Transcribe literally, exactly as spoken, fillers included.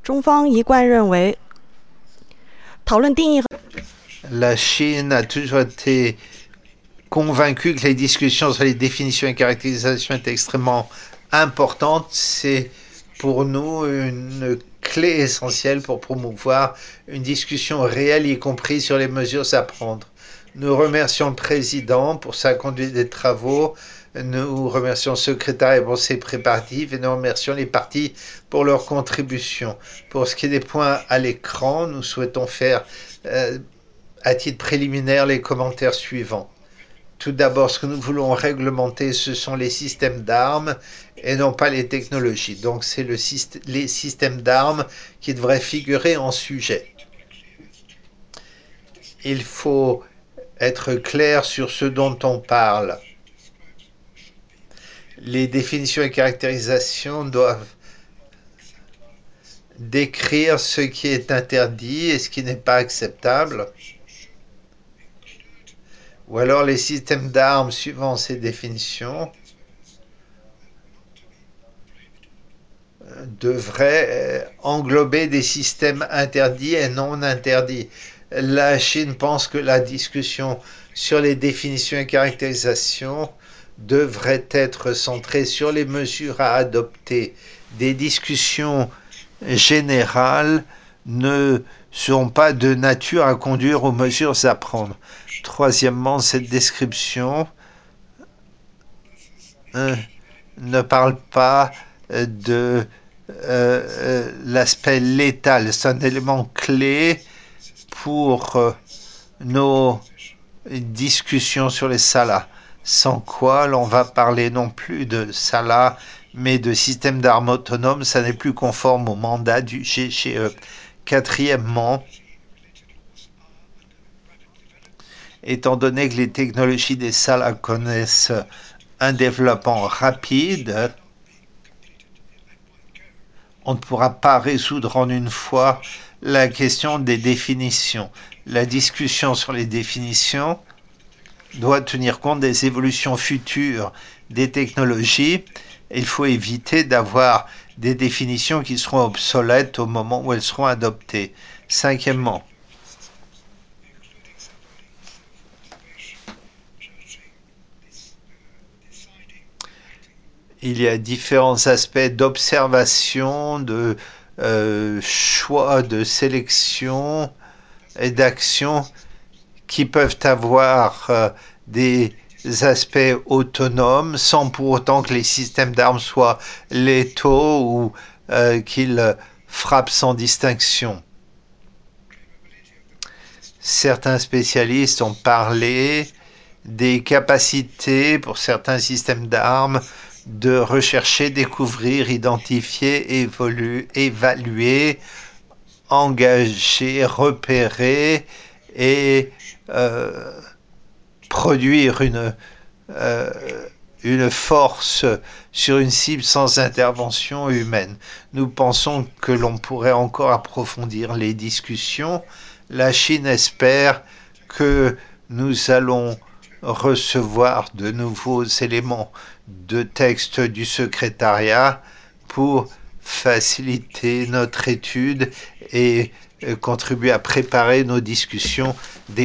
中方一贯认为，讨论定义和 La Chine a toujours été convaincue que les discussions sur les définitions et caractérisations étaient extrêmement importantes. C'est pour nous une clé essentielle pour promouvoir une discussion réelle, y compris sur les mesures à prendre. Nous remercions le président pour sa conduite des travaux. Nous remercions le secrétaire pour ses préparatifs et nous remercions les partis pour leur contribution. Pour ce qui est des points à l'écran, nous souhaitons faire euh, à titre préliminaire les commentaires suivants. Tout d'abord, ce que nous voulons réglementer, ce sont les systèmes d'armes et non pas les technologies. Donc, c'est le syst- les systèmes d'armes qui devraient figurer en sujet. Il faut être clair sur ce dont on parle. Les définitions et caractérisations doivent décrire ce qui est interdit et ce qui n'est pas acceptable. Ou alors les systèmes d'armes suivant ces définitions devraient englober des systèmes interdits et non interdits. La Chine pense que la discussion sur les définitions et caractérisations devrait être centrée sur les mesures à adopter. Des discussions générales ne seront pas de nature à conduire aux mesures à prendre. Troisièmement, cette description euh, ne parle pas de euh, l'aspect létal. C'est un élément clé pour euh, nos discussions sur les salas. Sans quoi l'on va parler non plus de salas, mais de système d'armes autonomes. Ça n'est plus conforme au mandat du G C E. Quatrièmement, étant donné que les technologies des salas connaissent un développement rapide, on ne pourra pas résoudre en une fois la question des définitions. La discussion sur les définitions doit tenir compte des évolutions futures des technologies. Il faut éviter d'avoir des définitions qui seront obsolètes au moment où elles seront adoptées. Cinquièmement, il y a différents aspects d'observation, de euh, choix, de sélection et d'action qui peuvent avoir euh, des aspects autonomes sans pour autant que les systèmes d'armes soient létaux ou euh, qu'ils frappent sans distinction. Certains spécialistes ont parlé des capacités pour certains systèmes d'armes de rechercher, découvrir, identifier, évoluer, évaluer, engager, repérer et euh, produire une, euh, une force sur une cible sans intervention humaine. Nous pensons que l'on pourrait encore approfondir les discussions. La Chine espère que nous allons recevoir de nouveaux éléments de texte du secrétariat pour faciliter notre étude et contribuer à préparer nos discussions